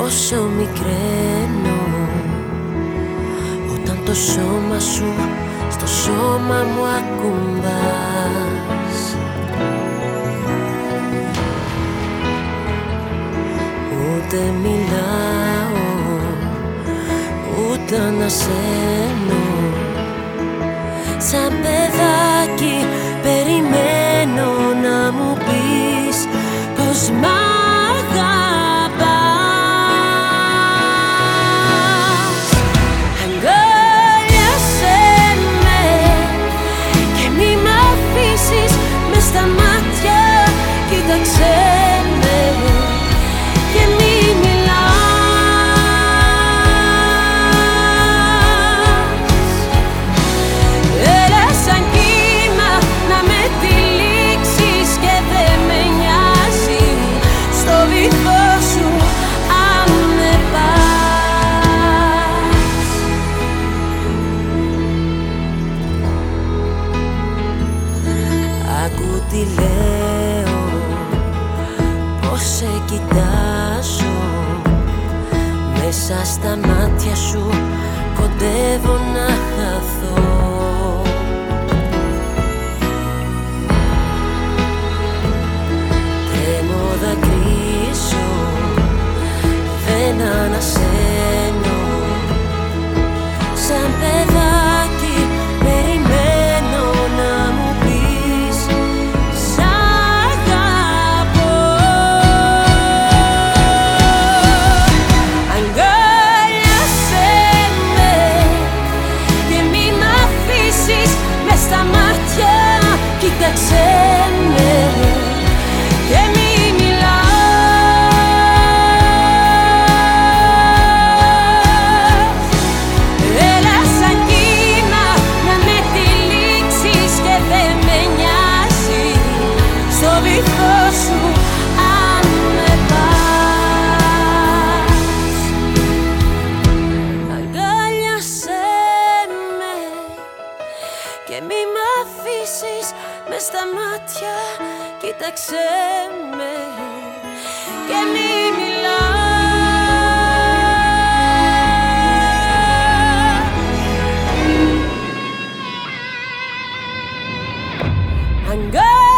πόσο μικραίνω όταν το σώμα σου στο σώμα μου ακουμπάς. Ούτε μιλάω, ούτε ανασένω. Σαν παιδάκι περιμένω να μου πεις πως μ' αγαπάς. Αγκάλιασέ με και μη μ' αφήσεις μες στα μάτια. Κοίταξέ με και μη μιλάς. Έλα σαν κύμα να με τυλίξεις και δεν με νοιάζει στο βυθό σου αν με πας. Άκου τι λέω, πως σε κοιτάζω. Μέσα στα μάτια σου κοντεύω να χαθώ. Τρέμω, δακρύζω, δεν ανασένω. Σαν παιδάκι περιμένω να μου πεις σ' αγαπώ. Αγκάλιασέ με και μη μ' αφήσεις μες στα μάτια. Κοίταξέ με και μη μιλάς. Έλα σαν κύμα να με τυλίξεις και δεν με νοιάζει στο βυθό σου αν με πας. Αγκάλιασέ με και μη μ' αφήσεις μες στα μάτια. Κοίταξέ με και μη μιλάς.